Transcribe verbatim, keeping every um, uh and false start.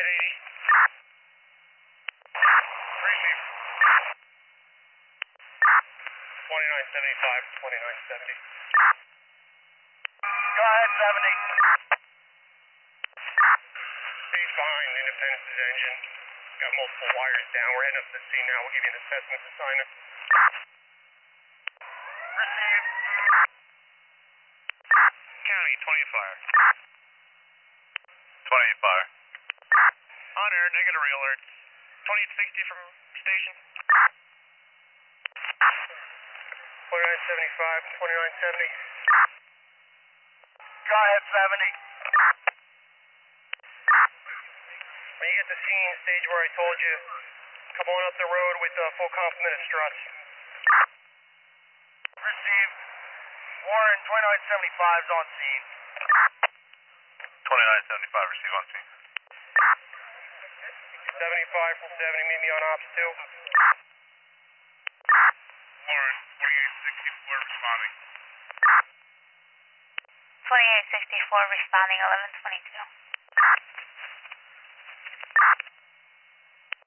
eighty. Receive. twenty-nine seventy-five, twenty-nine seventy. Go ahead, seventy. Stage behind Independence's engine. Got multiple wires down. We're heading up to the scene now. We'll give you an assessment assignment. Receive. County, twenty fire. twenty-eight fire. On air, negative real alert. twenty-eight sixty from station. twenty-nine seventy-five, twenty-nine seventy. Go ahead, seventy. When you get to scene, stage where I told you, come on up the road with a full complement of struts. Receive. Warren, twenty-nine seventy-five is on scene. twenty-nine seventy-five, receive on scene. seventy-five from seventy, meet me on ops two. Warren, forty-eight sixty-four responding. twenty-eight sixty-four responding, eleven twenty-two.